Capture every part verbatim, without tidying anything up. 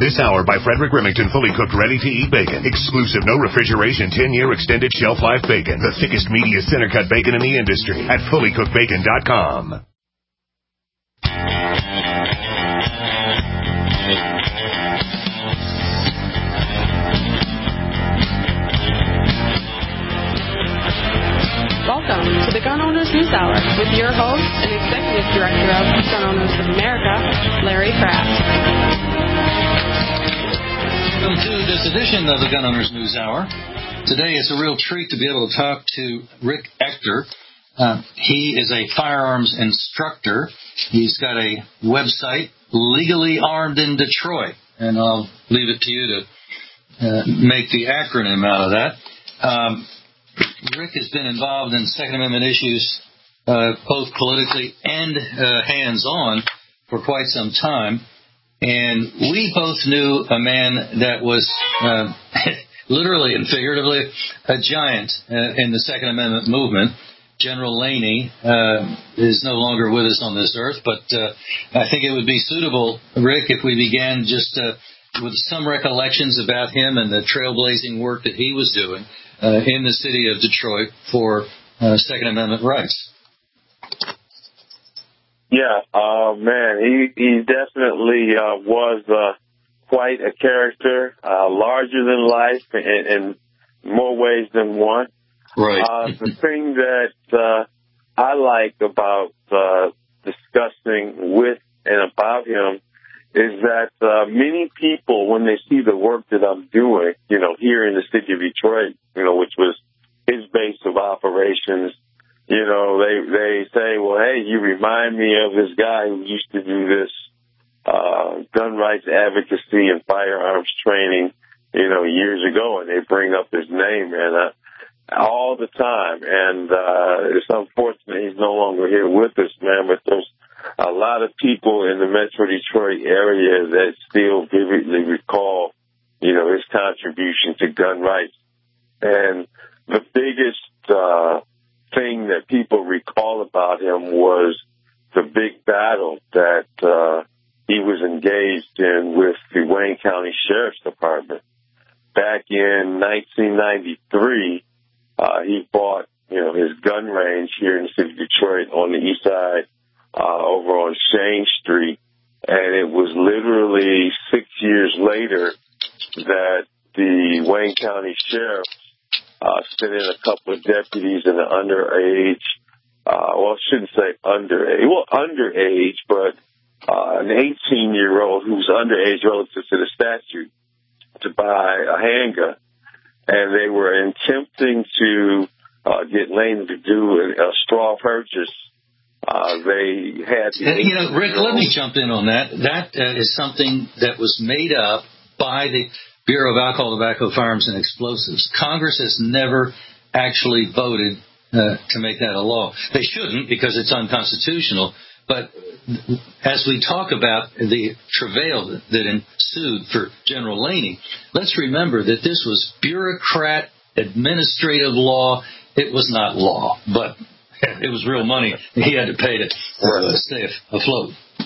This hour by Frederick Remington, fully cooked, ready-to-eat bacon. Exclusive, no refrigeration, ten-year extended shelf life bacon. The thickest, meatiest, center-cut bacon in the industry at fully cooked bacon dot com. Welcome to the Gun Owners News Hour with your host and Executive Director of Gun Owners of America, Larry Kraft. Welcome to this edition of the Gun Owners News Hour. Today it's a real treat to be able to talk to Rick Ector. Uh, he is a firearms instructor. He's got a website, Legally Armed in Detroit, and I'll leave it to you to uh, make the acronym out of that. Um, Rick has been involved in Second Amendment issues, uh, both politically and uh, hands-on, for quite some time. And we both knew a man that was uh, literally and figuratively a giant uh, in the Second Amendment movement. General Laney uh, is no longer with us on this earth, but uh, I think it would be suitable, Rick, if we began just uh, with some recollections about him and the trailblazing work that he was doing uh, in the city of Detroit for uh, Second Amendment rights. Yeah, uh, man, he, he definitely uh, was uh, quite a character, uh, larger than life in, in more ways than one. Right. Uh, the thing that uh, I like about uh, discussing with and about him is that uh, many people, when they see the work that I'm doing, you know, here in the city of Detroit, you know, which was his base of operations, you know, they they say, well, hey, you remind me of this guy who used to do this uh, gun rights advocacy and firearms training, you know, years ago, and they bring up his name, and uh, all the time. And uh, it's unfortunate he's no longer here with us, man, but there's a lot of people in the Metro Detroit area that still vividly recall, you know, his contribution to gun rights. And the biggest uh, thing that people recall about him was the big battle that uh, he was engaged in with the Wayne County Sheriff's Department. Back in nineteen ninety-three, uh, he bought, you know, his gun range here in the city of Detroit on the east side, uh, over on Shane Street. And it was literally six years later that the Wayne County Sheriff Uh, sent in a couple of deputies and an underage, uh, well, I shouldn't say underage, well, underage, but uh, an eighteen-year-old who was underage relative to the statute to buy a handgun. And they were attempting to uh, get Lane to do a, a straw purchase. Uh, they had... Uh, you know, Rick, let me jump in on that. That uh, is something that was made up by the Bureau of Alcohol, Tobacco, Firearms, and Explosives. Congress has never actually voted uh, to make that a law. They shouldn't, because it's unconstitutional. But as we talk about the travail that ensued for General Laney, let's remember that this was bureaucrat administrative law. It was not law, but it was real money he had to pay to uh, stay afloat.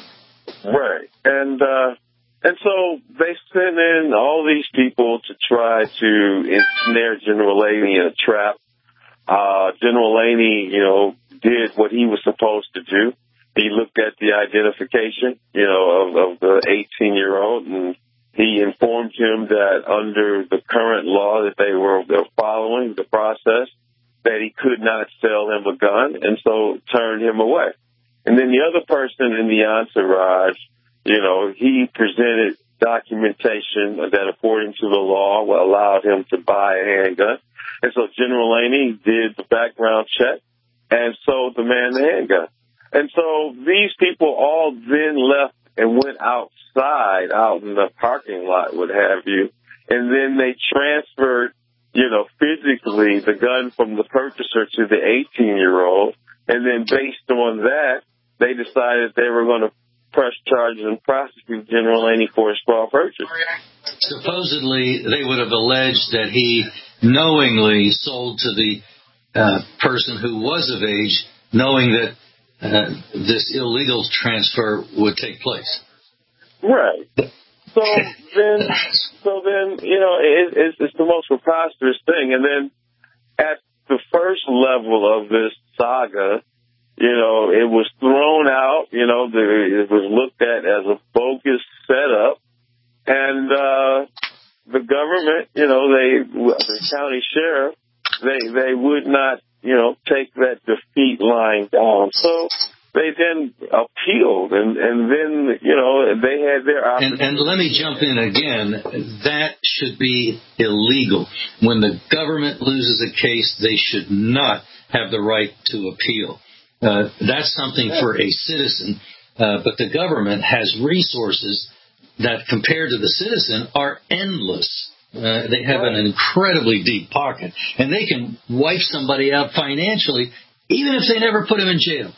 Right. And, uh, And so they sent in all these people to try to ensnare General Laney in a trap. Uh, General Laney, you know, did what he was supposed to do. He looked at the identification, you know, of, of the eighteen-year-old, and he informed him that under the current law that they were, they were following, the process, that he could not sell him a gun, and so turned him away. And then the other person in the entourage, you know, he presented documentation that, according to the law, allowed him to buy a handgun. And so General Laney did the background check and sold the man the handgun. And so these people all then left and went outside, out in the parking lot, what have you. And then they transferred, you know, physically the gun from the purchaser to the eighteen-year-old. And then based on that, they decided they were going to press charges and prosecute General Laney for a straw purchase. Supposedly, they would have alleged that he knowingly sold to the uh, person who was of age, knowing that uh, this illegal transfer would take place. Right. so then, so then, you know, it, it's, it's the most preposterous thing. And then at the first level of this saga, you know, it was thrown out, you know, the, it was looked at as a bogus setup. And uh, the government, you know, they, the county sheriff, they, they would not, you know, take that defeat lying down. So they then appealed, and, and then, you know, they had their opportunity. And, and let me jump in again. That should be illegal. When the government loses a case, they should not have the right to appeal. Uh, that's something for a citizen, uh, but the government has resources that, compared to the citizen, are endless. Uh, they have an incredibly deep pocket, and they can wipe somebody out financially, even if they never put him in jail.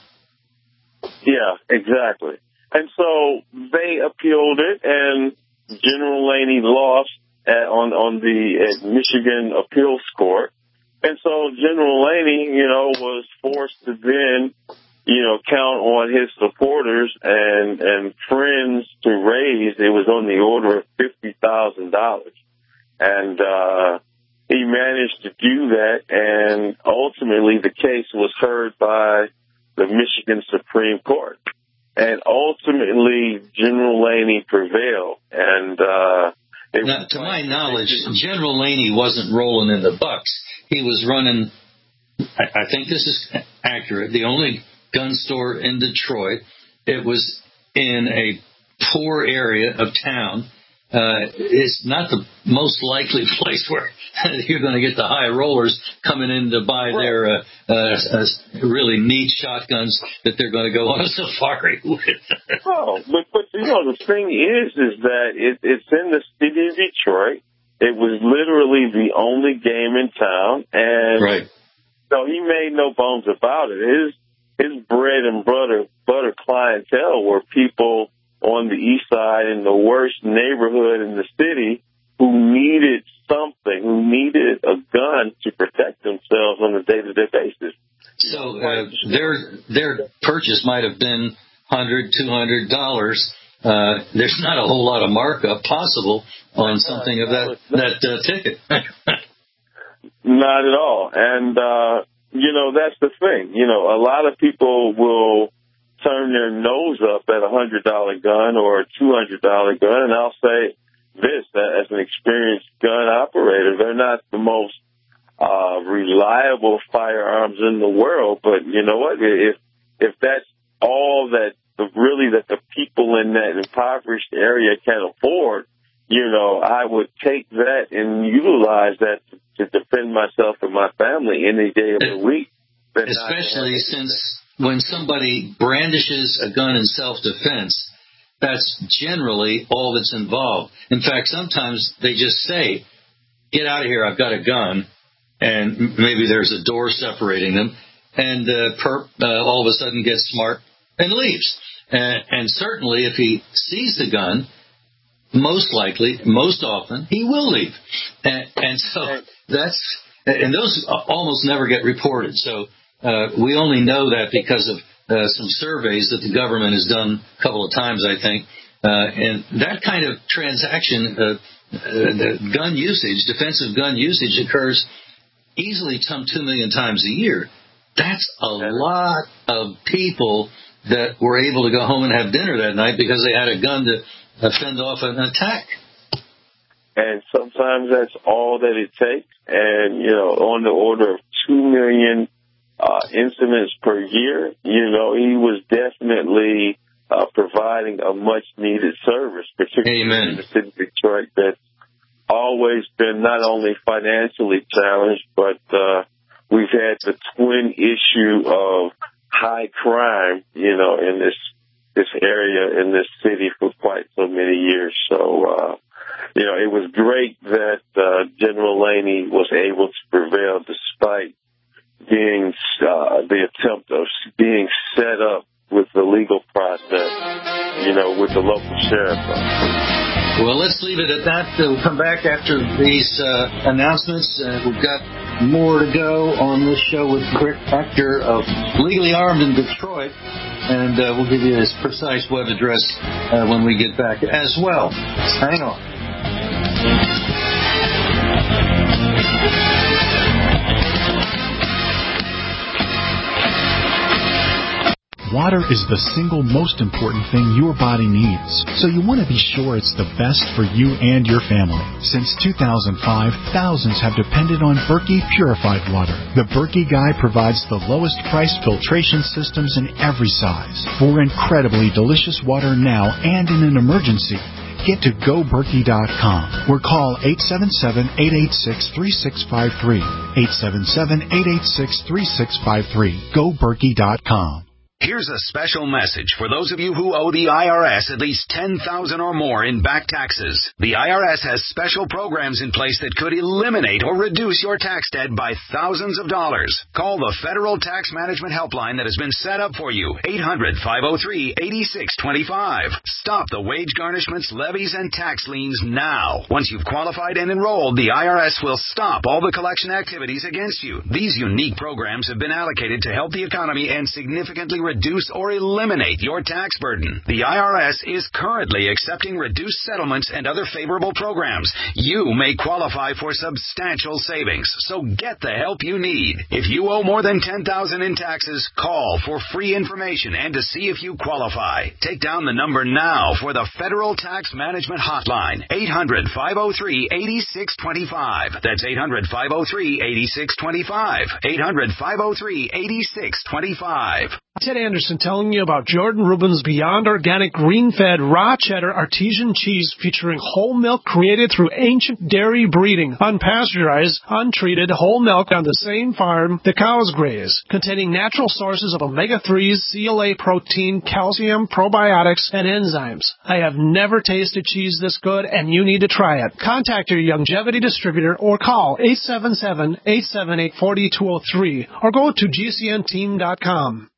Yeah, exactly. And so they appealed it, and General Laney lost at, on on the at Michigan Appeals Court. And so General Laney, you know, was forced to then, you know, count on his supporters and and friends to raise. It was on the order of fifty thousand dollars. And uh, he managed to do that, and ultimately the case was heard by the Michigan Supreme Court. And ultimately, General Laney prevailed. And uh, now, to my knowledge, General Laney wasn't rolling in the bucks. He was running, I, I think this is accurate, the only gun store in Detroit. It was in a poor area of town. Uh, it's not the most likely place where you're going to get the high rollers coming in to buy their uh, uh, uh, really neat shotguns that they're going to go on a safari with. Oh, but, but you know, the thing is, is that it, it's in the city of Detroit. It was literally the only game in town, and right. So he made no bones about it. His his bread and butter butter clientele were people on the east side in the worst neighborhood in the city who needed something, who needed a gun to protect themselves on a day-to-day basis. So uh, their their purchase might have been one hundred dollars, two hundred dollars. Uh, there's not a whole lot of markup possible on something of that, that uh, ticket. Not at all. And, uh, you know, that's the thing. You know, a lot of people will turn their nose up at a one hundred dollars gun or a two hundred dollars gun, and I'll say this, that as an experienced gun operator, they're not the most uh, reliable firearms in the world, but you know what? If if that's all that the, really that the people in that impoverished area can afford, you know, I would take that and utilize that to, to defend myself and my family any day of the week. Especially since when somebody brandishes a gun in self-defense, that's generally all that's involved. In fact, sometimes they just say, get out of here, I've got a gun, and maybe there's a door separating them, and uh, perp uh, all of a sudden gets smart and leaves. And, and certainly if he sees the gun, most likely, most often, he will leave. And, and so that's, and those almost never get reported. So uh, we only know that because of uh, some surveys that the government has done a couple of times, I think. Uh, and that kind of transaction, uh, uh, gun usage, defensive gun usage occurs easily some two million times a year. That's a lot of people that were able to go home and have dinner that night because they had a gun to uh, fend off an attack. And sometimes that's all that it takes. And, you know, on the order of two million uh, incidents per year, you know, he was definitely uh, providing a much-needed service, particularly Amen. in the city of Detroit that's always been not only financially challenged, but uh, we've had the twin issue of high crime, you know, in this this area, in this city for quite so many years. So, uh, you know, it was great that uh, General Laney was able to prevail despite being uh, the attempt of being set up with the legal process, you know, with the local sheriff. Well, let's leave it at that. We'll come back after these uh, announcements. Uh, we've got more to go on this show with Rick Ector of Legally Armed in Detroit. and uh, we'll give you his precise web address uh, when we get back as well. Hang on. Water is the single most important thing your body needs, so you want to be sure it's the best for you and your family. Since two thousand five, thousands have depended on Berkey purified water. The Berkey Guy provides the lowest price filtration systems in every size. For incredibly delicious water now and in an emergency, get to go berkey dot com or call eight seven seven, eight eight six, three six five three. eight seven seven, eight eight six, three six five three. go berkey dot com. Here's a special message for those of you who owe the I R S at least ten thousand dollars or more in back taxes. The I R S has special programs in place that could eliminate or reduce your tax debt by thousands of dollars. Call the Federal Tax Management Helpline that has been set up for you, eight hundred, five oh three, eight six two five. Stop the wage garnishments, levies, and tax liens now. Once you've qualified and enrolled, the I R S will stop all the collection activities against you. These unique programs have been allocated to help the economy and significantly reduce or eliminate your tax burden. The I R S is currently accepting reduced settlements and other favorable programs. You may qualify for substantial savings, so get the help you need. If you owe more than ten thousand dollars in taxes, call for free information and to see if you qualify. Take down the number now for the Federal Tax Management Hotline, eight hundred, five oh three, eight six two five. That's eight hundred, five oh three, eight six two five. eight hundred, five oh three, eight six two five. Ted Anderson telling you about Jordan Rubin's Beyond Organic Green-Fed Raw Cheddar Artesian Cheese featuring whole milk created through ancient dairy breeding, unpasteurized, untreated whole milk on the same farm the cows graze, containing natural sources of omega threes, C L A protein, calcium, probiotics, and enzymes. I have never tasted cheese this good, and you need to try it. Contact your Youngevity distributor or call eight seven seven, eight seven eight, four two zero three or go to G C N team dot com.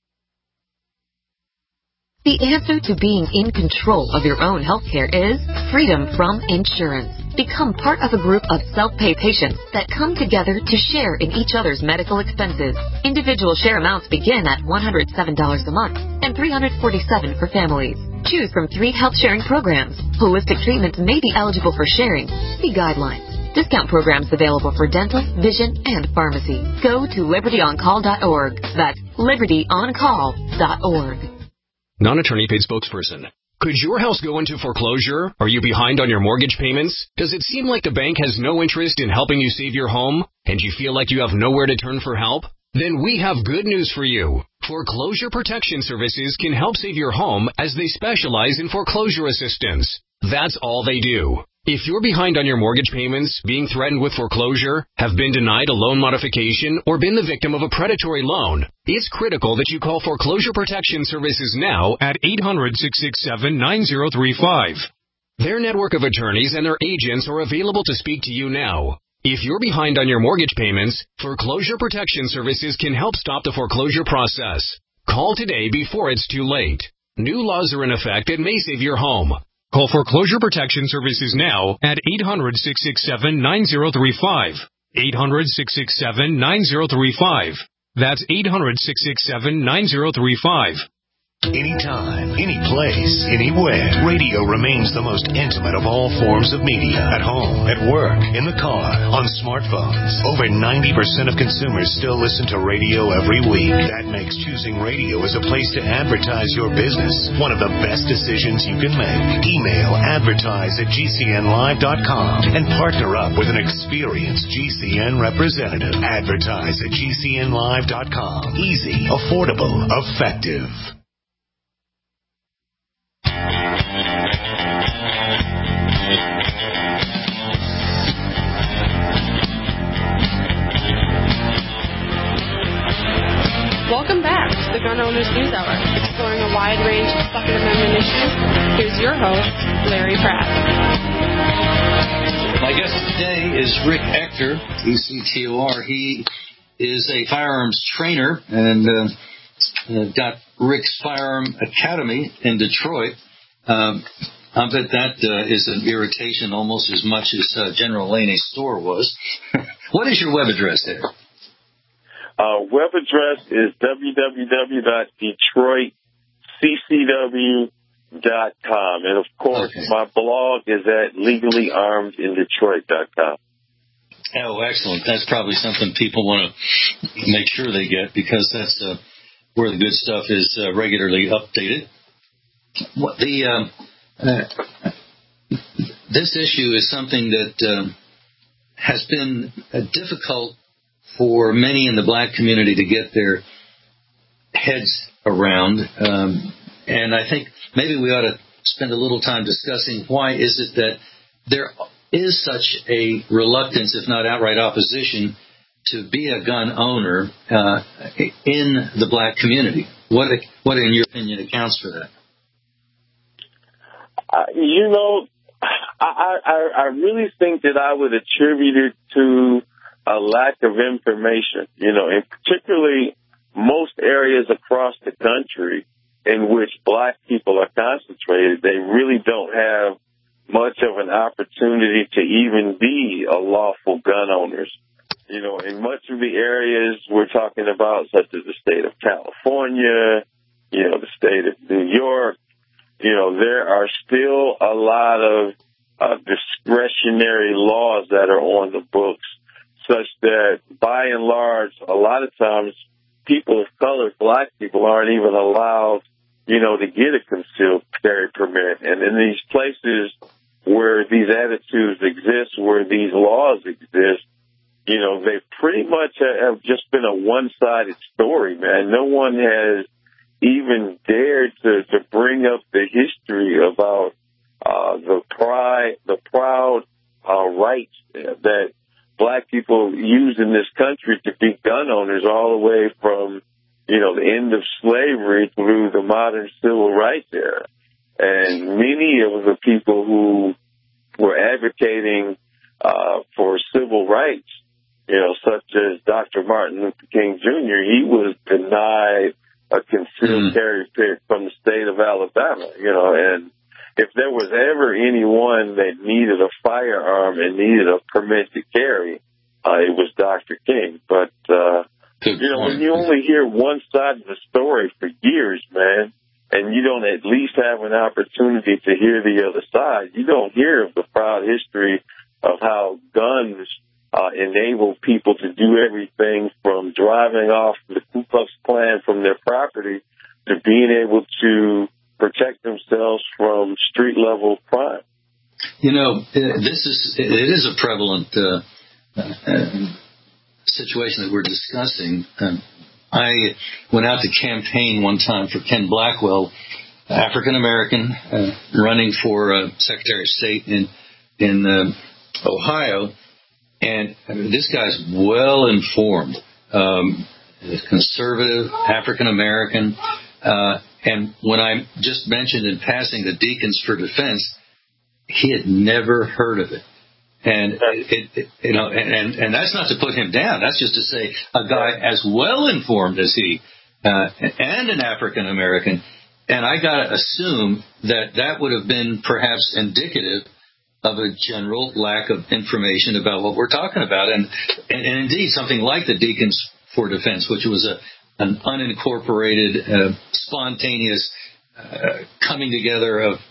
The answer to being in control of your own healthcare is freedom from insurance. Become part of a group of self-pay patients that come together to share in each other's medical expenses. Individual share amounts begin at one hundred seven dollars a month and three hundred forty-seven dollars for families. Choose from three health sharing programs. Holistic treatments may be eligible for sharing. See guidelines. Discount programs available for dental, vision, and pharmacy. Go to liberty on call dot org. That's liberty on call dot org. Non-attorney paid spokesperson. Could your house go into foreclosure? Are you behind on your mortgage payments? Does it seem like the bank has no interest in helping you save your home? And you feel like you have nowhere to turn for help? Then we have good news for you. Foreclosure Protection Services can help save your home as they specialize in foreclosure assistance. That's all they do. If you're behind on your mortgage payments, being threatened with foreclosure, have been denied a loan modification, or been the victim of a predatory loan, it's critical that you call Foreclosure Protection Services now at eight hundred, six six seven, nine zero three five. Their network of attorneys and their agents are available to speak to you now. If you're behind on your mortgage payments, Foreclosure Protection Services can help stop the foreclosure process. Call today before it's too late. New laws are in effect that may save your home. Call Foreclosure Protection Services now at eight hundred, six six seven, nine zero three five. eight hundred, six six seven, nine zero three five. That's eight hundred, six six seven, nine zero three five. Anytime, any place, anywhere, radio remains the most intimate of all forms of media. At home, at work, in the car, on smartphones. Over ninety percent of consumers still listen to radio every week. That makes choosing radio as a place to advertise your business one of the best decisions you can make. Email advertise at G C N live dot com and partner up with an experienced G C N representative. Advertise at G C N live dot com. Easy, affordable, effective. Welcome back to the Gun Owners News Hour, exploring a wide range of Second Amendment issues. Here's your host, Larry Pratt. My guest today is Rick Ector, E C T O R. He is a firearms trainer and uh, got Rick's Firearm Academy in Detroit. Um, I bet that uh, is an irritation almost as much as uh, General Laney's store was. What is your web address there? Uh, web address is w w w dot detroit c c w dot com. And, of course, okay. my blog is at legally armed in detroit dot com. Oh, excellent. That's probably something people want to make sure they get, because that's uh, where the good stuff is uh, regularly updated. What the um, uh, this issue is something that um, has been uh, difficult for many in the black community to get their heads around. Um, and I think maybe we ought to spend a little time discussing why is it that there is such a reluctance, if not outright opposition, to be a gun owner uh, in the black community. What, what, in your opinion, accounts for that? Uh, you know, I, I, I really think that I would attribute it to a lack of information, you know, and particularly most areas across the country in which black people are concentrated, they really don't have much of an opportunity to even be a lawful gun owners. You know, in much of the areas we're talking about, such as the state of California, you know, the state of New York, you know, there are still a lot of uh, discretionary laws that are on the books, such that by and large, a lot of times people of color, black people, aren't even allowed, you know, to get a concealed carry permit. And in these places where these attitudes exist, where these laws exist, you know, they pretty much have just been a one-sided story, man. No one has even dared to, to bring up the history about uh, the pride, the proud uh, rights that black people use in this country to be gun owners, all the way from, you know, the end of slavery through the modern civil rights era. And many of the people who were advocating uh, for civil rights, you know, such as Doctor Martin Luther King Junior, he was denied a concealed mm. carry permit from the state of Alabama, you know, and if there was ever anyone that needed a firearm and needed a permit to carry, uh, it was Doctor King. But, uh, you know, when you only hear one side of the story for years, man, and you don't at least have an opportunity to hear the other side, you don't hear of the proud history of how guns uh, enable people to do everything from driving off the Ku Klux Klan from their property to being able to protect themselves from street-level crime. You know, this is it is a prevalent uh, uh, situation that we're discussing. Um, I went out to campaign one time for Ken Blackwell, African-American, uh, running for uh, Secretary of State in in uh, Ohio. And I mean, this guy's well-informed, um, conservative, African-American. Uh, and when I just mentioned in passing the Deacons for Defense, he had never heard of it. And, it, it, you know, and, and that's not to put him down. That's just to say a guy as well-informed as he uh, and an African-American. And I got to assume that that would have been perhaps indicative of a general lack of information about what we're talking about. And, and, and indeed, something like the Deacons for Defense, which was a an unincorporated, uh, spontaneous uh, coming together of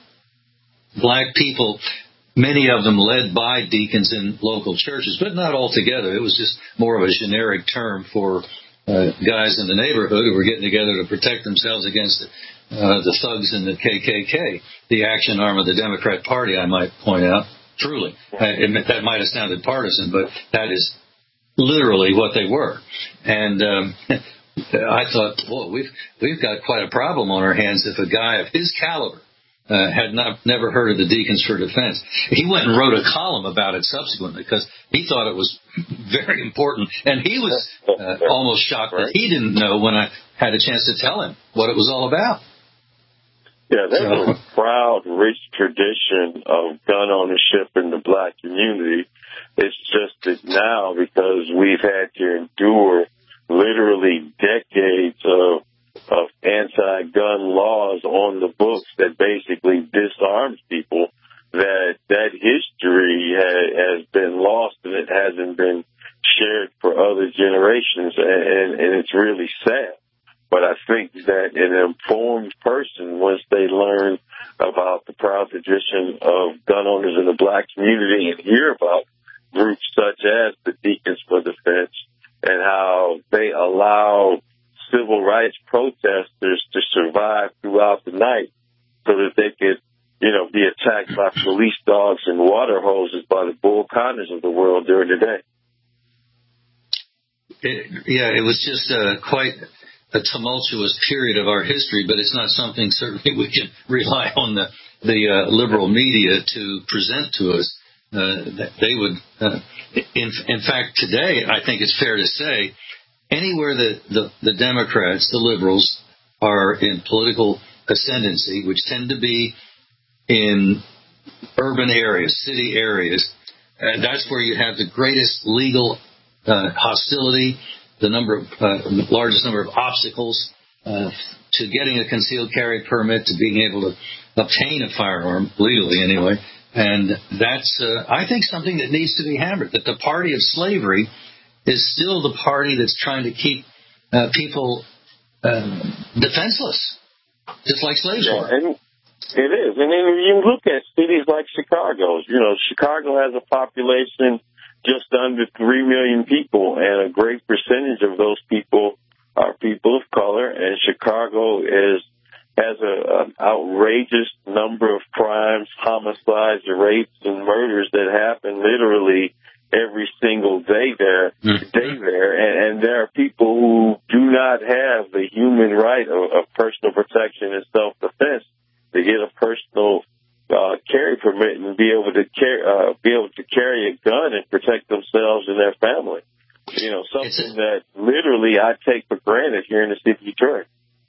black people, many of them led by deacons in local churches, but not all together. It was just more of a generic term for uh, guys in the neighborhood who were getting together to protect themselves against uh, the thugs in the K K K, the action arm of the Democrat Party, I might point out. Truly. I admit that might have sounded partisan, but that is literally what they were. And um, I thought, well, we've we've got quite a problem on our hands if a guy of his caliber uh, had not never heard of the Deacons for Defense. He went and wrote a column about it subsequently because he thought it was very important, and he was uh, almost shocked that he didn't know when I had a chance to tell him what it was all about. Yeah, there's so, a proud, rich tradition of gun ownership in the black community. It's just that now, because we've had to endure literally decades of of anti-gun laws on the books that basically disarms people, that that history ha- has been lost and it hasn't been shared for other generations. generations, and, and it's really sad. But I think that an informed person, once they learn about the proud tradition of gun owners in the black community and hear about groups such as the Deacons for Defense and how they allow civil rights protesters to survive throughout the night so that they could, you know, be attacked by police dogs and water hoses by the Bull Connors of the world during the day. It, yeah, it was just uh, quite a tumultuous period of our history, but it's not something certainly we can rely on the, the uh, liberal media to present to us. Uh, they would, uh, in, in fact, today, I think it's fair to say, anywhere that the, the Democrats, the liberals, are in political ascendancy, which tend to be in urban areas, city areas, uh, that's where you have the greatest legal uh, hostility, the number of, uh, the largest number of obstacles uh, to getting a concealed carry permit, to being able to obtain a firearm, legally anyway. And that's, uh, I think, something that needs to be hammered, that the party of slavery is still the party that's trying to keep uh, people uh, defenseless, just like slaves yeah, were. And it is. And then you look at cities like Chicago. You know, Chicago has a population just under three million people, and a great percentage of those people are people of color, and Chicago is has a, an outrageous number of crimes, homicides, rapes, and murders that happen literally every single day there, mm-hmm. day there, and, and there are people who do not have the human right of, of personal protection and self-defense to get a personal uh, carry permit and be able to carry, uh, be able to carry a gun and protect themselves and their family. You know, something that literally I take for granted here in the city of Detroit.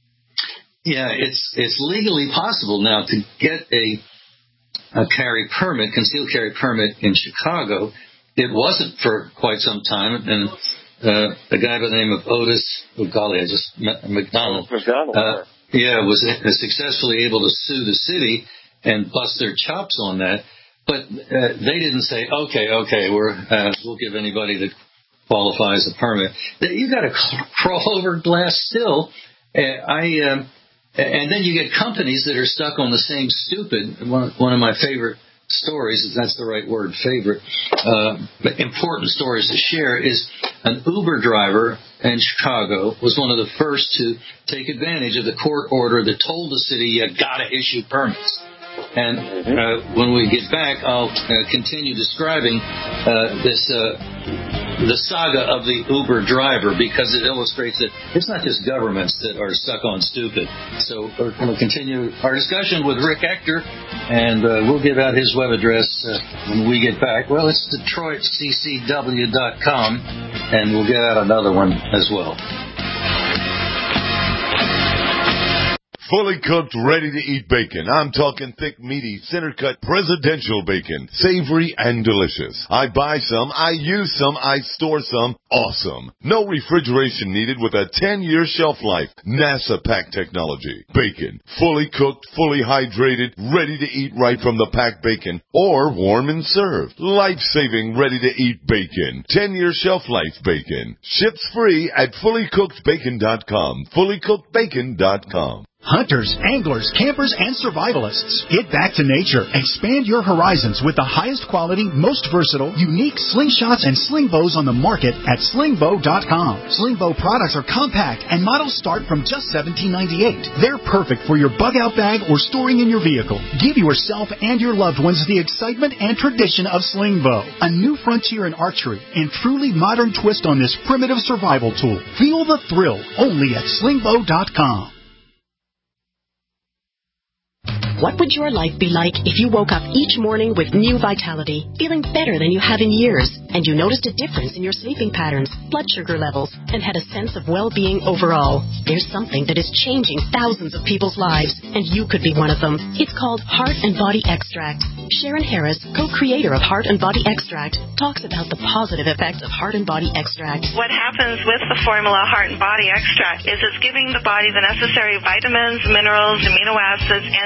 Yeah, it's it's legally possible now to get a a carry permit, concealed carry permit in Chicago. It wasn't for quite some time, and uh, a guy by the name of Otis, oh golly, I just met McDonald. McDonald. Uh, yeah, was successfully able to sue the city and bust their chops on that. But uh, they didn't say, okay, okay, we're uh, we'll give anybody that qualifies a permit. You got to crawl over glass still. Uh, I. Um, And then you get companies that are stuck on the same stupid, one, one of my favorite stories, if that's the right word, favorite, uh, but important stories to share, is an Uber driver in Chicago was one of the first to take advantage of the court order that told the city you got to issue permits. And uh, when we get back, I'll uh, continue describing uh, this uh, the saga of the Uber driver, because it illustrates that it's not just governments that are stuck on stupid. So we're going to continue our discussion with Rick Ector, and uh, we'll give out his web address uh, when we get back. Well, it's Detroit C C W dot com, and we'll get out another one as well. Fully cooked, ready-to-eat bacon. I'm talking thick, meaty, center-cut presidential bacon. Savory and delicious. I buy some, I use some, I store some. Awesome. No refrigeration needed with a ten-year shelf life. NASA pack technology. Bacon. Fully cooked, fully hydrated, ready to eat right from the packed bacon. Or warm and served. Life-saving, ready-to-eat bacon. ten-year shelf life bacon. Ships free at fully cooked bacon dot com. fully cooked bacon dot com. Hunters, anglers, campers, and survivalists. Get back to nature. Expand your horizons with the highest quality, most versatile, unique slingshots and sling bows on the market at sling bow dot com. Sling bow products are compact and models start from just seventeen ninety-eight. They're perfect for your bug-out bag or storing in your vehicle. Give yourself and your loved ones the excitement and tradition of sling bow. A new frontier in archery and truly modern twist on this primitive survival tool. Feel the thrill only at sling bow dot com. What would your life be like if you woke up each morning with new vitality, feeling better than you have in years, and you noticed a difference in your sleeping patterns, blood sugar levels, and had a sense of well-being overall? There's something that is changing thousands of people's lives, and you could be one of them. It's called Heart and Body Extract. Sharon Harris, co-creator of Heart and Body Extract, talks about the positive effects of Heart and Body Extract. What happens with the formula Heart and Body Extract is it's giving the body the necessary vitamins, minerals, amino acids, enzymes,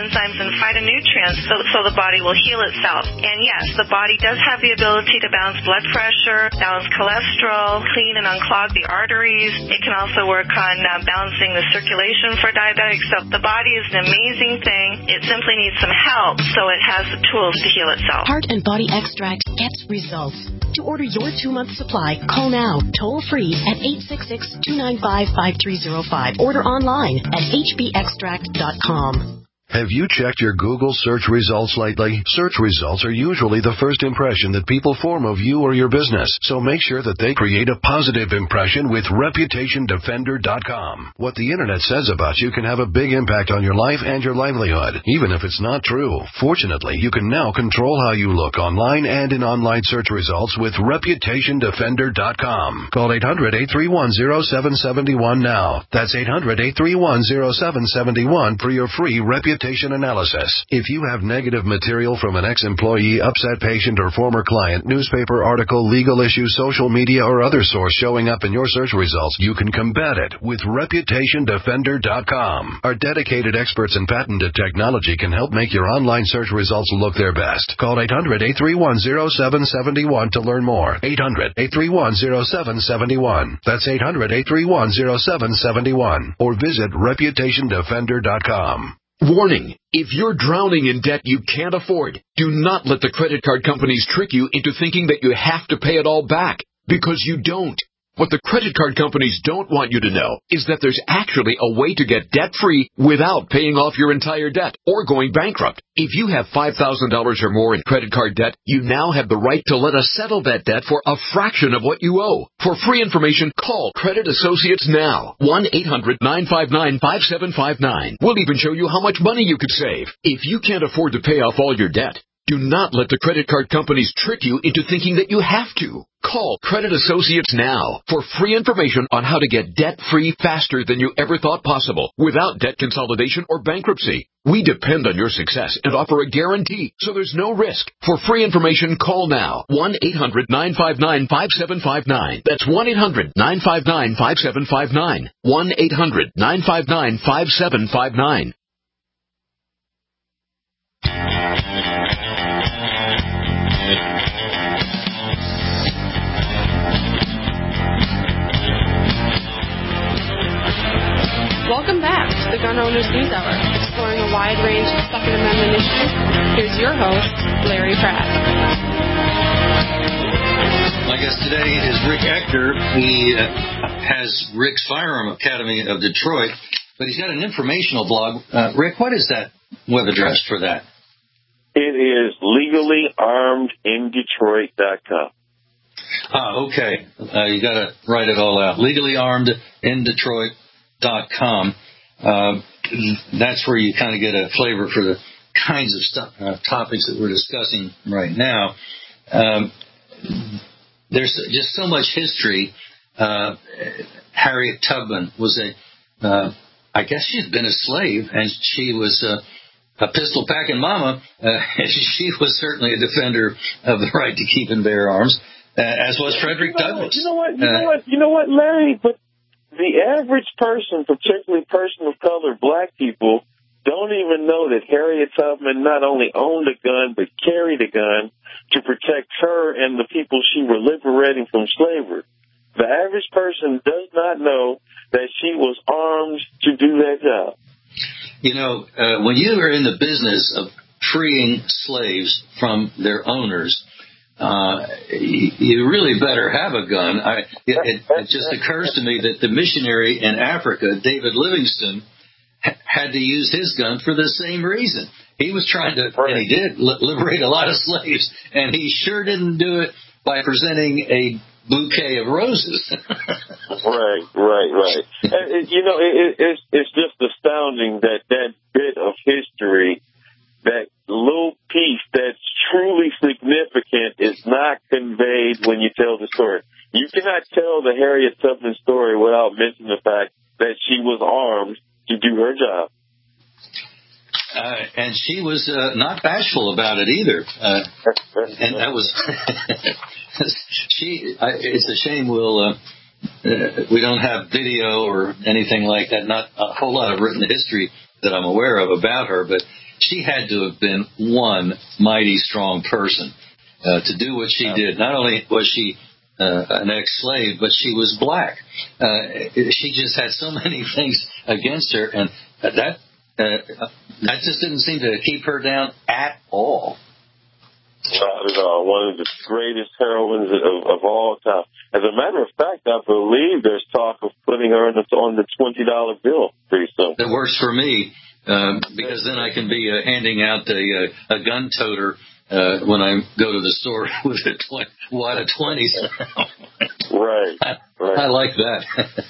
and phytonutrients so, so the body will heal itself. And yes, the body does have the ability to balance blood pressure, balance cholesterol, clean and unclog the arteries. It can also work on uh, balancing the circulation for diabetics. So the body is an amazing thing. It simply needs some help so it has the tools to heal itself. Heart and Body Extract gets results. To order your two-month supply, call now, toll-free at eight six six, two nine five, five three zero five. Order online at h b extract dot com. Have you checked your Google search results lately? Search results are usually the first impression that people form of you or your business, so make sure that they create a positive impression with reputation defender dot com. What the Internet says about you can have a big impact on your life and your livelihood, even if it's not true. Fortunately, you can now control how you look online and in online search results with reputation defender dot com. Call eight hundred, eight three one, zero seven seven one now. That's eight hundred, eight three one, zero seven seven one for your free reputation analysis. If you have negative material from an ex-employee, upset patient, or former client, newspaper article, legal issue, social media, or other source showing up in your search results, you can combat it with reputation defender dot com. Our dedicated experts in patented technology can help make your online search results look their best. Call eight hundred, eight three one, zero seven seven one to learn more. eight hundred, eight three one, zero seven seven one. That's eight hundred, eight three one, zero seven seven one. Or visit reputation defender dot com. Warning, if you're drowning in debt you can't afford, do not let the credit card companies trick you into thinking that you have to pay it all back, because you don't. What the credit card companies don't want you to know is that there's actually a way to get debt-free without paying off your entire debt or going bankrupt. If you have five thousand dollars or more in credit card debt, you now have the right to let us settle that debt for a fraction of what you owe. For free information, call Credit Associates now. one eight hundred, nine five nine, five seven five nine. We'll even show you how much money you could save. If you can't afford to pay off all your debt, do not let the credit card companies trick you into thinking that you have to. Call Credit Associates now for free information on how to get debt-free faster than you ever thought possible without debt consolidation or bankruptcy. We depend on your success and offer a guarantee, so there's no risk. For free information, call now. one eight hundred, nine five nine, five seven five nine. That's one eight hundred, nine five nine, five seven five nine. one eight hundred, nine five nine, five seven five nine. Welcome back to the Gun Owners News Hour, exploring a wide range of Second Amendment issues. Here's your host, Larry Pratt. My guest today is Rick Ector. He uh, has Rick's Firearm Academy of Detroit, but he's got an informational blog. Uh, Rick, what is that web address for that? It is legally armed in detroit dot com. Ah, okay. Uh, you got to write it all out. legally armed in detroit dot com. Uh, that's where you kind of get a flavor for the kinds of stuff, uh, topics that we're discussing right now. Um, there's just so much history. Uh, Harriet Tubman was a, uh, I guess she'd been a slave, and she was uh, a pistol-packing mama. Uh, she was certainly a defender of the right to keep and bear arms, uh, as was Frederick you know, Douglass. You know what? You uh, know what? You know what, Larry? But the average person, particularly person of color, black people, don't even know that Harriet Tubman not only owned a gun but carried a gun to protect her and the people she were liberating from slavery. The average person does not know that she was armed to do that job. You know, uh, when you are in the business of freeing slaves from their owners, uh, you, you really better have a gun. I, it, it, it just occurs to me that the missionary in Africa, David Livingstone, ha- had to use his gun for the same reason. He was trying to, and he did, li- liberate a lot of slaves, and he sure didn't do it by presenting a bouquet of roses. Right, right, right. And, you know, it, it's it's just astounding that that bit of history, that little piece that's truly significant, is not conveyed when you tell the story. You cannot tell the Harriet Tubman story without mentioning the fact that she was armed to do her job. Uh, and she was uh, not bashful about it either. Uh, and that was she. I, it's a shame we'll uh, uh, we don't have video or anything like that. Not a whole lot of written history that I'm aware of about her, but she she had to have been one mighty strong person uh, to do what she did. Not only was she uh, an ex-slave, but she was black. Uh, she just had so many things against her, and that uh, that just didn't seem to keep her down at all. Not at all. One of the greatest heroines of, of all time. As a matter of fact, I believe there's talk of putting her on the, on the twenty dollar bill pretty soon. That works for me, um, because then I can be uh, handing out a, a, a gun toter uh, when I go to the store with a tw- wad of twenties. Right. I, right. I like that.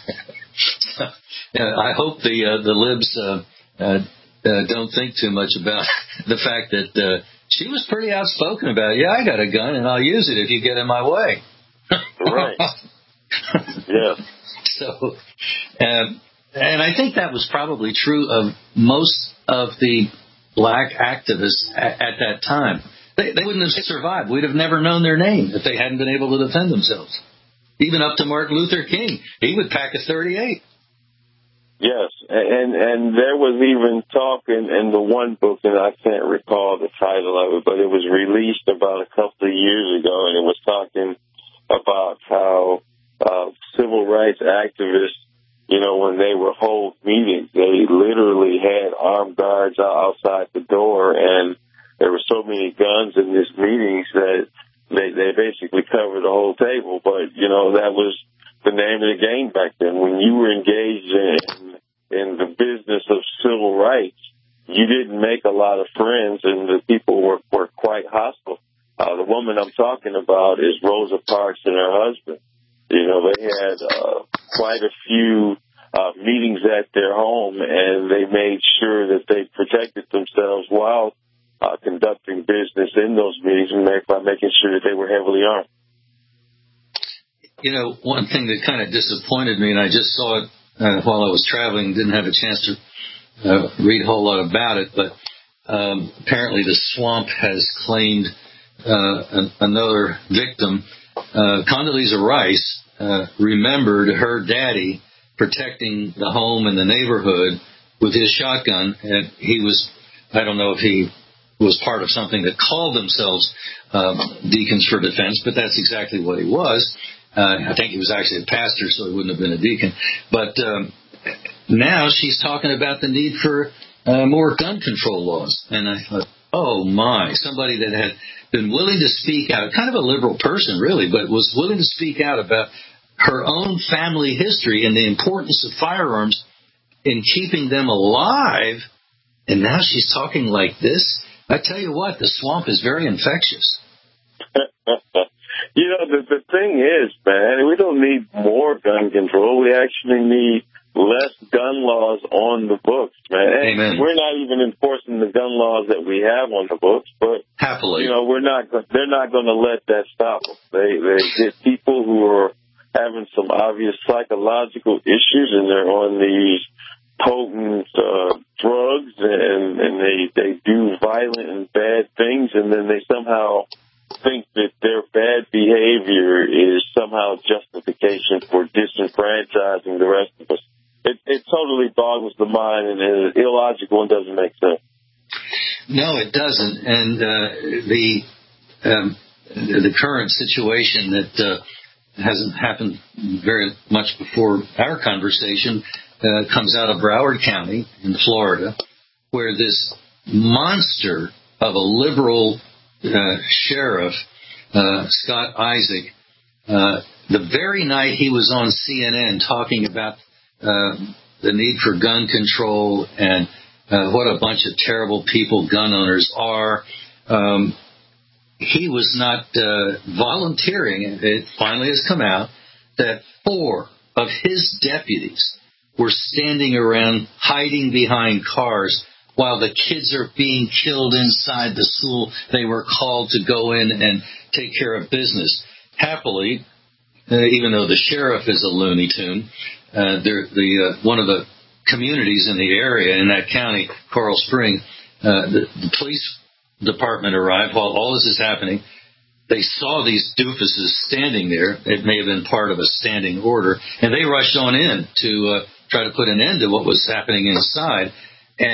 uh, I hope the uh, the libs uh, uh, uh, don't think too much about the fact that uh, she was pretty outspoken about it. Yeah, I got a gun, and I'll use it if you get in my way. Right. Yeah. So, um, and I think that was probably true of most of the black activists at, at that time. They, they wouldn't have survived. We'd have never known their name if they hadn't been able to defend themselves. Even up to Martin Luther King, he would pack a thirty-eight. Yes, and and there was even talk in, in the one book, and I can't recall the title of it, but it was released about a couple of years ago, and it was talking about how uh, civil rights activists, you know, when they would hold meetings, they literally had armed guards outside the door, and there were so many guns in these meetings that they, they basically covered the whole table. But, you know, that was the name of the game back then. When you were engaged in, in the business of civil rights, you didn't make a lot of friends, and the people were, were quite hostile. Uh, the woman I'm talking about is Rosa Parks and her husband. You know, they had uh, quite a few uh, meetings at their home, and they made sure that they protected themselves while uh, conducting business in those meetings by making sure that they were heavily armed. You know, one thing that kind of disappointed me, and I just saw it uh, while I was traveling, didn't have a chance to uh, read a whole lot about it, but um, apparently the swamp has claimed uh, an, another victim. Uh, Condoleezza Rice uh, remembered her daddy protecting the home and the neighborhood with his shotgun, and he was, I don't know if he was part of something that called themselves um, Deacons for Defense, but that's exactly what he was. Uh, I think he was actually a pastor, so he wouldn't have been a deacon. But um, now she's talking about the need for uh, more gun control laws. And I thought, oh, my, somebody that had been willing to speak out, kind of a liberal person, really, but was willing to speak out about her own family history and the importance of firearms in keeping them alive. And now she's talking like this. I tell you what, the swamp is very infectious. You know, the, the thing is, man, we don't need more gun control. We actually need less gun laws on the books, man. Amen. We're not even enforcing the gun laws that we have on the books, but happily, you know, we're not. They're not going to let that stop us. They they get people who are having some obvious psychological issues, and they're on these potent uh, drugs, and and they they do violent and bad things, and then they somehow think that their bad behavior is somehow justification for disenfranchising the rest of us. It, it totally boggles the mind and is illogical and doesn't make sense. No, it doesn't. And uh, the um, the current situation that uh, hasn't happened very much before our conversation uh, comes out of Broward County in Florida, where this monster of a liberal Uh, sheriff, uh, Scott Isaac, uh, the very night he was on C N N talking about uh, the need for gun control and uh, what a bunch of terrible people gun owners are, um, he was not uh, volunteering. It finally has come out that four of his deputies were standing around hiding behind cars while the kids are being killed inside the school. They were called to go in and take care of business. Happily, uh, even though the sheriff is a Looney Tune, uh, the uh, one of the communities in the area, in that county, Coral Springs, uh, the, the police department arrived while all this is happening. They saw these doofuses standing there. It may have been part of a standing order, and they rushed on in to uh, try to put an end to what was happening inside. And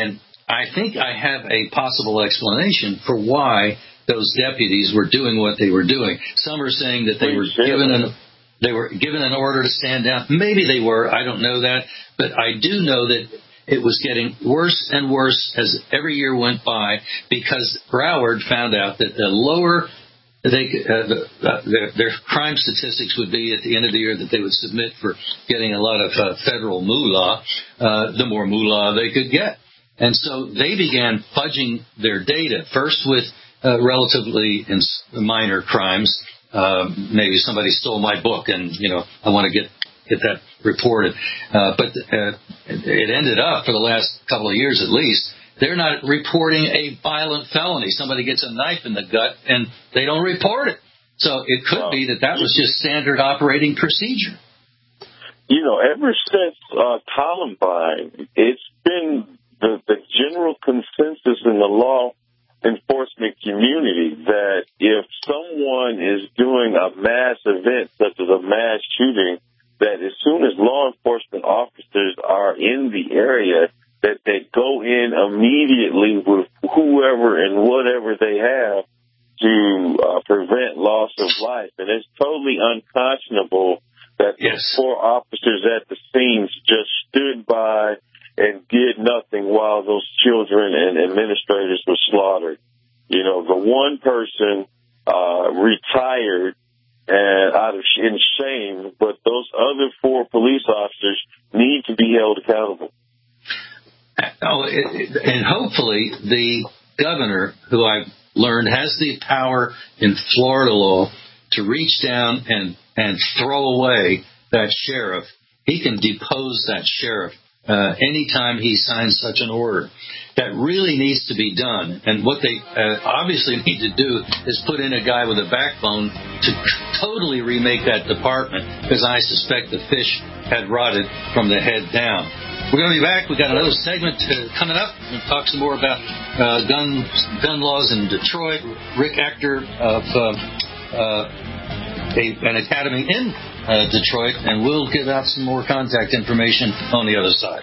I think I have a possible explanation for why those deputies were doing what they were doing. Some are saying that they were given an they were given an order to stand down. Maybe they were. I don't know that, but I do know that it was getting worse and worse as every year went by, because Broward found out that the lower they uh, the, uh, their, their crime statistics would be at the end of the year that they would submit for getting a lot of uh, federal moolah, uh, the more moolah they could get. And so they began fudging their data, first with uh, relatively ins- minor crimes. Uh, maybe somebody stole my book and, you know, I want to get get that reported. Uh, but uh, it ended up, for the last couple of years at least, they're not reporting a violent felony. Somebody gets a knife in the gut and they don't report it. So it could wow. be that that was just standard operating procedure. You know, ever since uh, Columbine, it's been the, the general consensus in the law enforcement community that if someone is doing a mass event such as a mass shooting, that as soon as law enforcement officers are in the area, that they go in immediately with whoever and whatever they have to uh, prevent loss of life. And it's totally unconscionable that yes. the four officers at the scenes just stood by and did nothing while those children and administrators were slaughtered. You know, the one person uh, retired and out of in shame, but those other four police officers need to be held accountable. Oh, it, it, and hopefully the governor, who I've learned has the power in Florida law to reach down and, and throw away that sheriff, he can depose that sheriff uh, anytime he signs such an order. That really needs to be done. And what they uh, obviously need to do is put in a guy with a backbone to totally remake that department, because I suspect the fish had rotted from the head down. We're going to be back. We've got another segment uh, coming up. We're going to talk some more about uh, gun gun laws in Detroit. Rick Ector of uh, uh, a, an academy in uh, Detroit, and we'll give out some more contact information on the other side.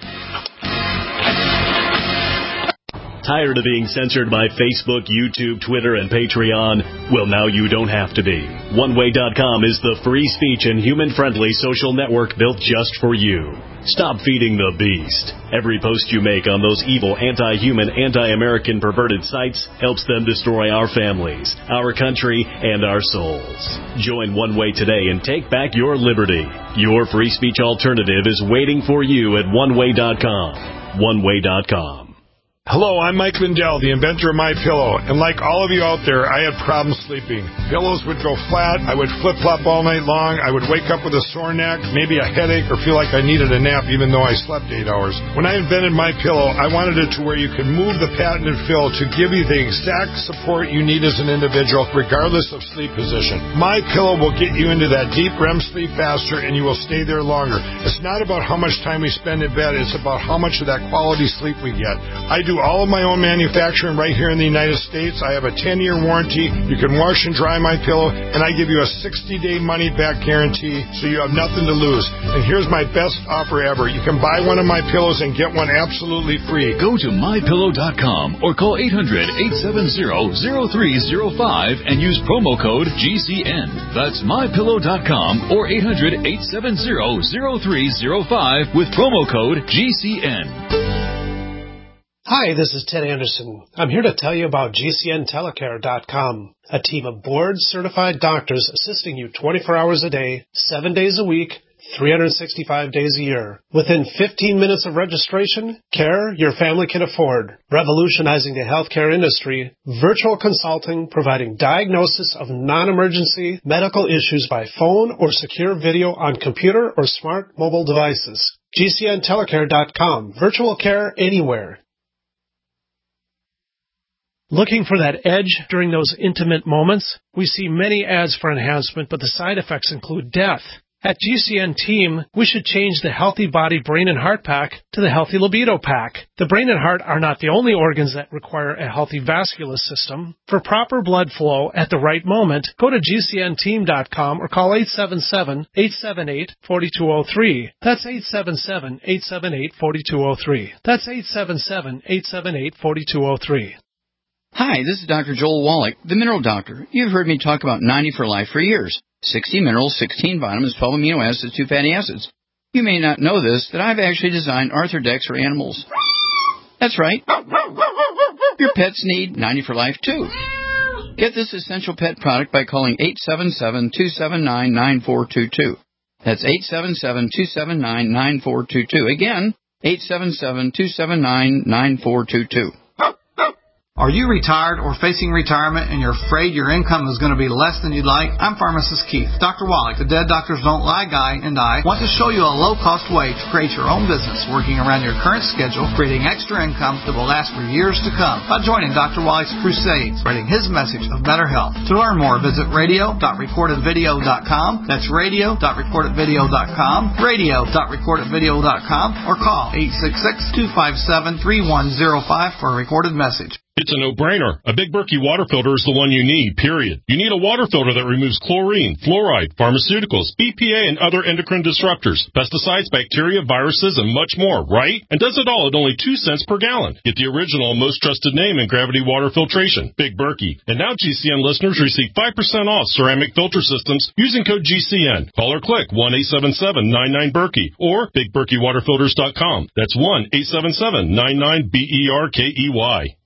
Tired of being censored by Facebook, YouTube, Twitter, and Patreon? Well, now you don't have to be. one way dot com is the free speech and human-friendly social network built just for you. Stop feeding the beast. Every post you make on those evil, anti-human, anti-American perverted sites helps them destroy our families, our country, and our souls. Join One Way today and take back your liberty. Your free speech alternative is waiting for you at one way dot com. one way dot com. Hello, I'm Mike Lindell, the inventor of MyPillow, and like all of you out there, I had problems sleeping. Pillows would go flat, I would flip-flop all night long, I would wake up with a sore neck, maybe a headache, or feel like I needed a nap even though I slept eight hours. When I invented MyPillow, I wanted it to where you could move the patented fill to give you the exact support you need as an individual, regardless of sleep position. MyPillow will get you into that deep R E M sleep faster, and you will stay there longer. It's not about how much time we spend in bed, it's about how much of that quality sleep we get. I do all of my own manufacturing right here in the United States. I have a ten-year warranty. You can wash and dry my pillow, and I give you a sixty-day money-back guarantee, so you have nothing to lose. And here's my best offer ever. You can buy one of my pillows and get one absolutely free. Go to my pillow dot com or call eight hundred, eight seven zero, zero three zero five and use promo code G C N. That's my pillow dot com or eight hundred, eight seven zero, zero three zero five with promo code G C N. Hi, this is Ted Anderson. I'm here to tell you about G C N telecare dot com, a team of board-certified doctors assisting you twenty-four hours a day, seven days a week, three hundred sixty-five days a year. Within fifteen minutes of registration, care your family can afford. Revolutionizing the healthcare industry, virtual consulting providing diagnosis of non-emergency medical issues by phone or secure video on computer or smart mobile devices. G C N telecare dot com, virtual care anywhere. Looking for that edge during those intimate moments? We see many ads for enhancement, but the side effects include death. At G C N Team, we should change the Healthy Body, Brain, and Heart Pack to the Healthy Libido Pack. The brain and heart are not the only organs that require a healthy vascular system. For proper blood flow at the right moment, go to G C N team dot com or call eight seven seven, eight seven eight, four two zero three. That's eight seven seven, eight seven eight, four two zero three. That's eight seven seven, eight seven eight, four two zero three. Hi, this is Doctor Joel Wallach, the Mineral Doctor. You've heard me talk about ninety for Life for years. sixty minerals, sixteen vitamins, twelve amino acids, two fatty acids. You may not know this, that I've actually designed Arthrodex for animals. That's right. Your pets need ninety for Life, too. Get this essential pet product by calling eight seven seven, two seven nine, nine four two two. That's eight seven seven, two seven nine, nine four two two. Again, eight seven seven, two seven nine, nine four two two. Are you retired or facing retirement and you're afraid your income is going to be less than you'd like? I'm Pharmacist Keith. Doctor Wallach, the Dead Doctors Don't Lie guy, and I want to show you a low-cost way to create your own business, working around your current schedule, creating extra income that will last for years to come by joining Doctor Wallach's crusades, spreading his message of better health. To learn more, visit radio dot recorded video dot com. That's radio dot recorded video dot com, radio dot recorded video dot com, or call eight six six, two five seven, three one zero five for a recorded message. It's a no-brainer. A Big Berkey water filter is the one you need, period. You need a water filter that removes chlorine, fluoride, pharmaceuticals, B P A, and other endocrine disruptors, pesticides, bacteria, viruses, and much more, right? And does it all at only two cents per gallon. Get the original and most trusted name in gravity water filtration, Big Berkey. And now G C N listeners receive five percent off ceramic filter systems using code G C N. Call or click one eight seven seven, nine nine, Berkey or big berkey water filters dot com. That's one eight seven seven, nine nine, B E R K E Y.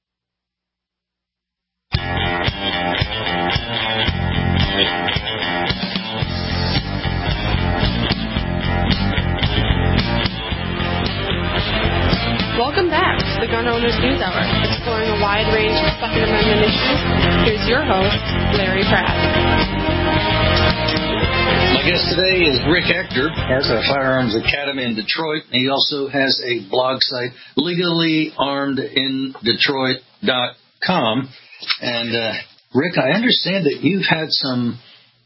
Welcome back to the Gun Owners News Hour, exploring a wide range of Second Amendment issues. Here's your host, Larry Pratt. My guest today is Rick Ector, has a Firearms Academy in Detroit. He also has a blog site, legally armed in detroit dot com. And, uh, Rick, I understand that you've had some,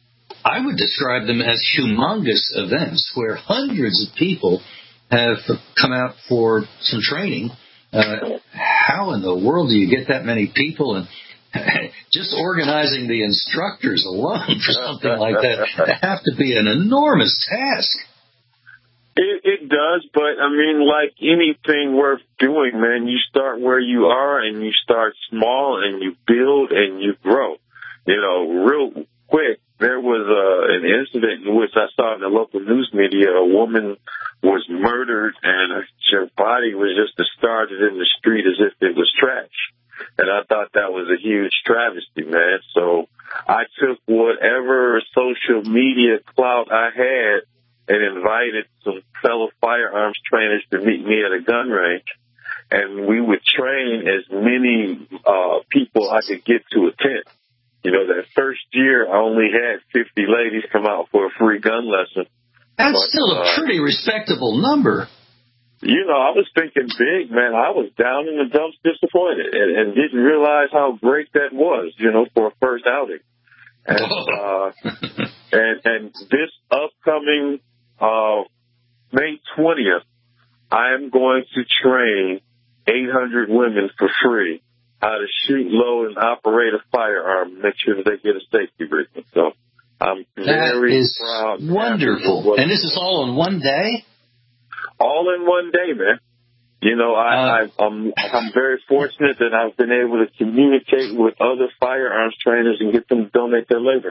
I would describe them as humongous events where hundreds of people have come out for some training. Uh, how in the world do you get that many people? And just organizing the instructors alone for something like that have to be an enormous task. It, it does, but, I mean, like anything worth doing, man, you start where you are and you start small and you build and you grow. You know, real quick, there was uh, an incident in which I saw in the local news media a woman was murdered and her body was just discarded in the street as if it was trash. And I thought that was a huge travesty, man. So I took whatever social media clout I had and invited some fellow firearms trainers to meet me at a gun range. And we would train as many uh, people I could get to attend. You know, that first year I only had fifty ladies come out for a free gun lesson. That's but, still a pretty uh, respectable number. You know, I was thinking big, man. I was down in the dumps disappointed and, and didn't realize how great that was, you know, for a first outing. And, uh, and, and this upcoming uh, May twentieth, I am going to train eight hundred women for free how to shoot, load, and operate a firearm, make sure that they get a safety briefing. So I'm very that is proud. Wonderful. And this is all in one day? All in one day, man. You know, I, uh, I, I'm I'm very fortunate that I've been able to communicate with other firearms trainers and get them to donate their labor.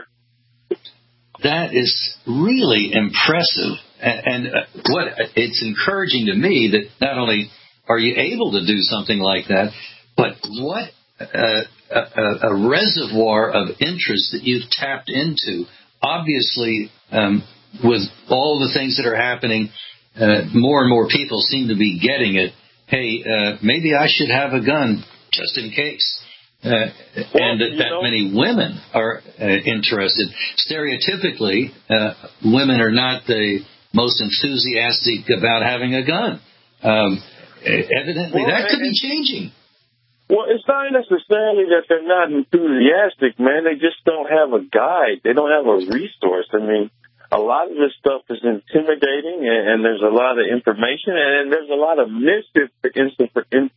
That is really impressive. And, and uh, what it's encouraging to me that not only are you able to do something like that, but what uh, a, a reservoir of interest that you've tapped into. Obviously, um, with all the things that are happening, uh, more and more people seem to be getting it. Hey, uh, maybe I should have a gun just in case. Uh, well, and that, that many women are uh, interested. Stereotypically, uh, women are not the most enthusiastic about having a gun. Um, evidently, well, that could be changing. Well, it's not necessarily that they're not enthusiastic, man. They just don't have a guide. They don't have a resource. I mean, a lot of this stuff is intimidating, and, and there's a lot of information, and there's a lot of misinformation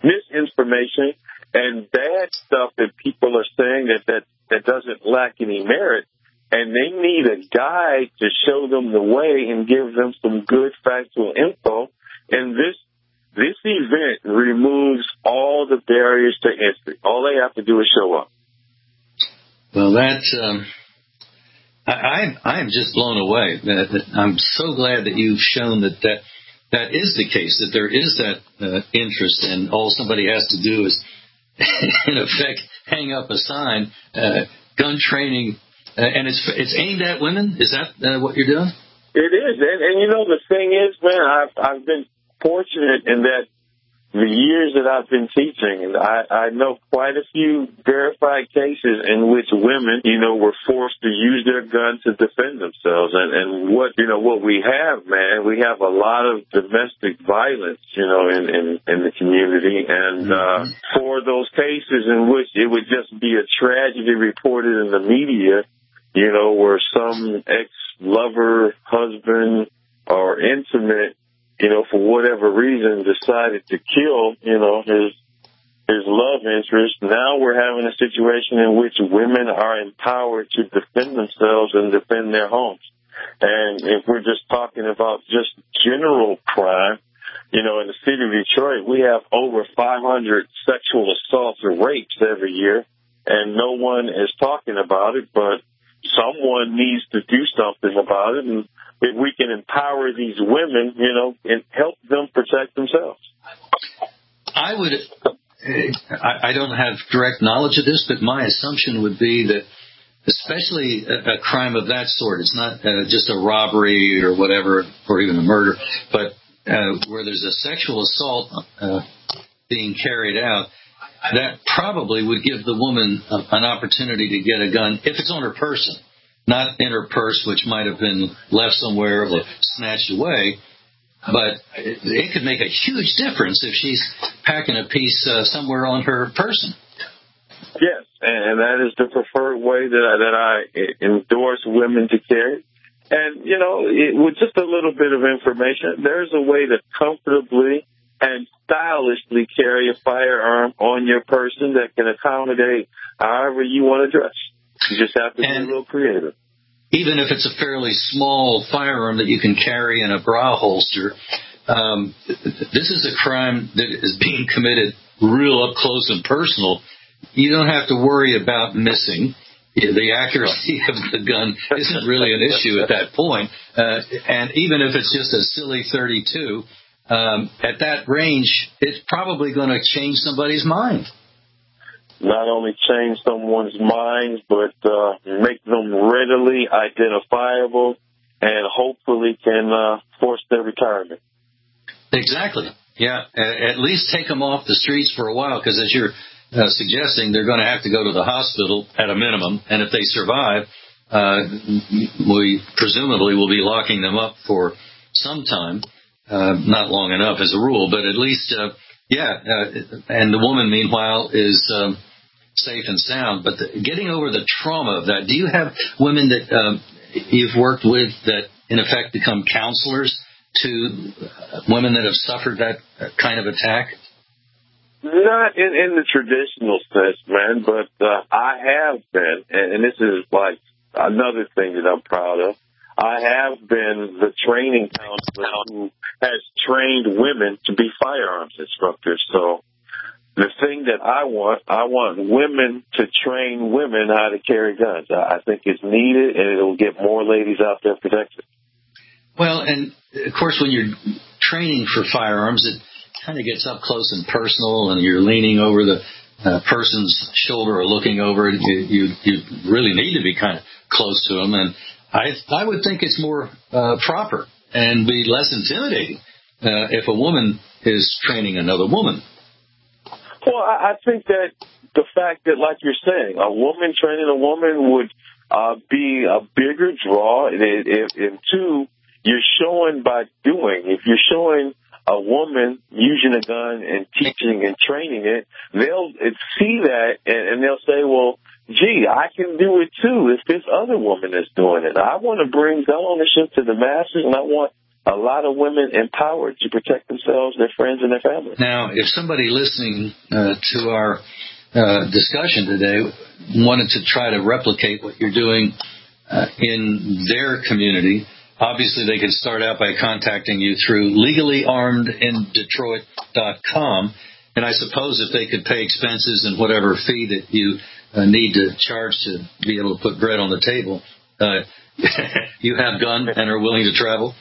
and bad stuff that people are saying that, that, that doesn't lack any merit. And they need a guide to show them the way and give them some good factual info. And this this event removes all the barriers to entry. All they have to do is show up. Well, that um, I I am just blown away. I'm so glad that you've shown that that, that is the case. That there is that uh, interest, and all somebody has to do is, in effect, hang up a sign, uh, gun training. Uh, and it's it's aimed at women? Is that uh, what you're doing? It is. And, and, you know, the thing is, man, I've, I've been fortunate in that the years that I've been teaching, and I, I know quite a few verified cases in which women, you know, were forced to use their gun to defend themselves. And, and what, you know, what we have, man, we have a lot of domestic violence, you know, in, in, in the community. And uh, for those cases in which it would just be a tragedy reported in the media, you know, where some ex-lover, husband, or intimate, you know, for whatever reason decided to kill, you know, his his love interest. Now we're having a situation in which women are empowered to defend themselves and defend their homes. And if we're just talking about just general crime, you know, in the city of Detroit, we have over five hundred sexual assaults or rapes every year, and no one is talking about it, but someone needs to do something about it, and if we can empower these women, you know, and help them protect themselves. I would, I don't have direct knowledge of this, but my assumption would be that especially a, a crime of that sort, it's not uh, just a robbery or whatever, or even a murder, but uh, where there's a sexual assault uh, being carried out, that probably would give the woman a, an opportunity to get a gun if it's on her person, not in her purse, which might have been left somewhere or snatched away. But it, it could make a huge difference if she's packing a piece uh, somewhere on her person. Yes, and that is the preferred way that I, that I endorse women to carry. And, you know, it, with just a little bit of information, there's a way to comfortably and stylishly carry a firearm on your person that can accommodate however you want to dress. You just have to and be a little creative. Even if it's a fairly small firearm that you can carry in a bra holster, um, this is a crime that is being committed real up close and personal. You don't have to worry about missing. The accuracy of the gun isn't really an issue at that point. Uh, and even if it's just a silly thirty-two, Um, at that range, it's probably going to change somebody's mind. Not only change someone's mind, but uh, make them readily identifiable and hopefully can uh, force their retirement. Exactly. Yeah, at least take them off the streets for a while, because as you're uh, suggesting, they're going to have to go to the hospital at a minimum, and if they survive, uh, we presumably will be locking them up for some time. Uh, not long enough as a rule, but at least, uh, yeah, uh, and the woman, meanwhile, is um, safe and sound. But the, getting over the trauma of that, do you have women that um, you've worked with that, in effect, become counselors to women that have suffered that kind of attack? Not in, in the traditional sense, man, but uh, I have been, and, and this is like another thing that I'm proud of. I have been the training counselor who has trained women to be firearms instructors. So the thing that I want, I want women to train women how to carry guns. I think it's needed, and it'll get more ladies out there protected. Well, and, of course, when you're training for firearms, it kind of gets up close and personal, and you're leaning over the uh, person's shoulder or looking over it. You, you, you really need to be kind of close to them, and I, I would think it's more uh, proper and be less intimidating uh, if a woman is training another woman. Well, I, I think that the fact that, like you're saying, a woman training a woman would uh, be a bigger draw. And, and, and two, you're showing by doing. If you're showing a woman using a gun and teaching and training it, they'll see that and, and they'll say, well, gee, I can do it too if this other woman is doing it. I want to bring gun ownership to the masses, and I want a lot of women empowered to protect themselves, their friends, and their families. Now, if somebody listening uh, to our uh, discussion today wanted to try to replicate what you're doing uh, in their community, obviously they could start out by contacting you through legally armed in detroit dot com. And I suppose if they could pay expenses and whatever fee that you uh, need to charge to be able to put bread on the table, uh, you have gun and are willing to travel?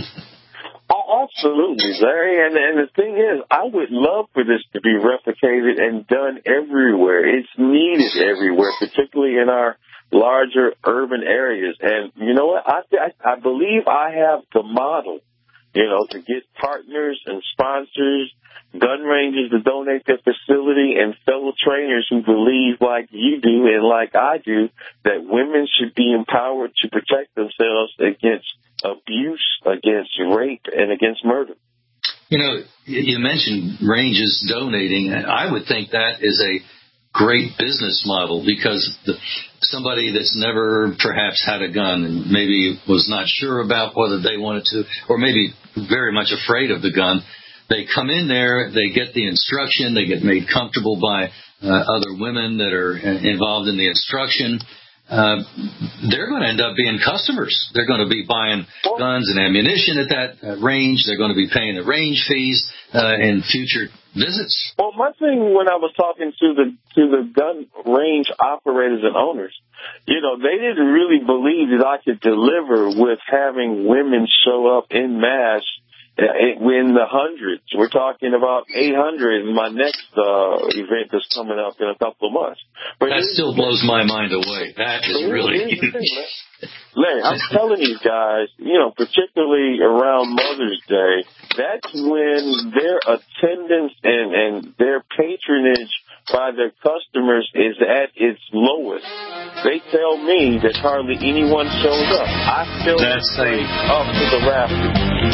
Oh, absolutely, Larry. And, and the thing is, I would love for this to be replicated and done everywhere. It's needed everywhere, particularly in our larger urban areas. And you know what? I, I, I believe I have the model, you know, to get partners and sponsors, gun ranges to donate their facility, and fellow trainers who believe like you do and like I do that women should be empowered to protect themselves against abuse, against rape, and against murder. You know, you mentioned ranges donating. I would think that is a great business model because the, somebody that's never perhaps had a gun and maybe was not sure about whether they wanted to, or maybe very much afraid of the gun, they come in there, they get the instruction, they get made comfortable by uh, other women that are involved in the instruction. Uh, they're going to end up being customers. They're going to be buying guns and ammunition at that uh, range. They're going to be paying the range fees uh, in future visits. Well, my thing when I was talking to the to the gun range operators and owners, you know, they didn't really believe that I could deliver with having women show up en masse in the hundreds. We're talking about eight hundred in my next uh, event that's coming up in a couple of months. But that still blows my mind away. That is really huge. Larry, I'm telling you guys, you know, particularly around Mother's Day, that's when their attendance and, and their patronage by their customers is at its lowest. They tell me that hardly anyone shows up. I feel that's safe up to the rafters.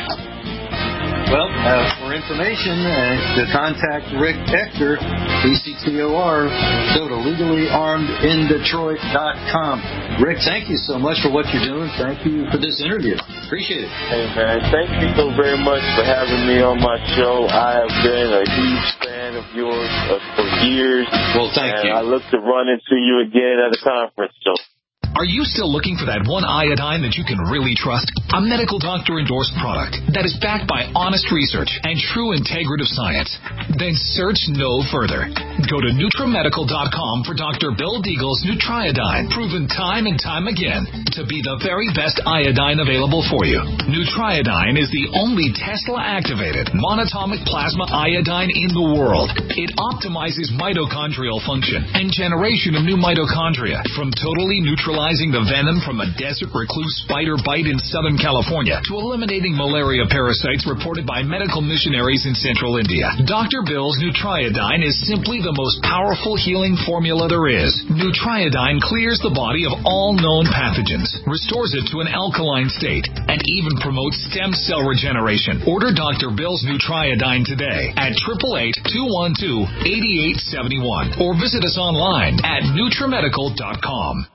Well, uh, for information, uh, to contact Rick Ector, E C T O R, go to legally armed in detroit dot com. Rick, thank you so much for what you're doing. Thank you for this interview. Appreciate it. Hey, man, thank you so very much for having me on my show. I have been a huge fan of yours uh, for years. Well, thank and you. I look to run into you again at a conference, so. Are you still looking for that one iodine that you can really trust? A medical doctor endorsed product that is backed by honest research and true integrative science? Then search no further. Go to NutriMedical dot com for Doctor Bill Deagle's Nutriodine, proven time and time again to be the very best iodine available for you. Nutriodine is the only Tesla-activated monatomic plasma iodine in the world. It optimizes mitochondrial function and generation of new mitochondria from totally neutralizing the venom from a desert recluse spider bite in Southern California to eliminating malaria parasites reported by medical missionaries in central India. Doctor Bill's Nutriodine is simply the most powerful healing formula there is. Nutriodine clears the body of all known pathogens, restores it to an alkaline state, and even promotes stem cell regeneration. Order Doctor Bill's Nutriodine today at eight eight eight, two one two, eight eight seven one or visit us online at NutriMedical dot com.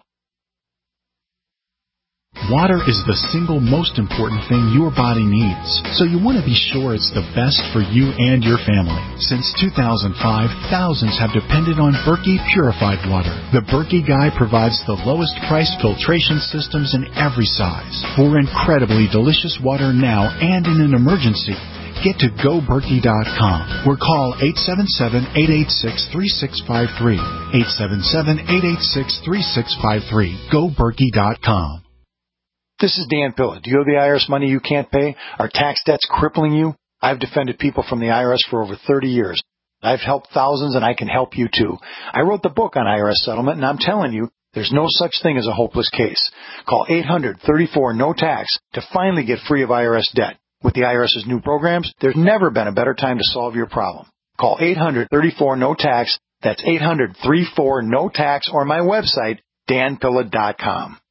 Water is the single most important thing your body needs, so you want to be sure it's the best for you and your family. Since two thousand five, thousands have depended on Berkey purified water. The Berkey Guy provides the lowest price filtration systems in every size for incredibly delicious water now and in an emergency. Get to go berkey dot com or call eight seven seven, eight eight six, three six five three. eight seven seven, eight eight six, three six five three. go berkey dot com. This is Dan Pilla. Do you owe the I R S money you can't pay? Are tax debts crippling you? I've defended people from the I R S for over thirty years. I've helped thousands, and I can help you too. I wrote the book on I R S settlement, and I'm telling you, there's no such thing as a hopeless case. Call eight hundred, thirty-four, no tax to finally get free of I R S debt. With the IRS's new programs, there's never been a better time to solve your problem. Call eight hundred, thirty-four, no tax. That's eight hundred, thirty-four, no tax, or my website, dan pilla dot com.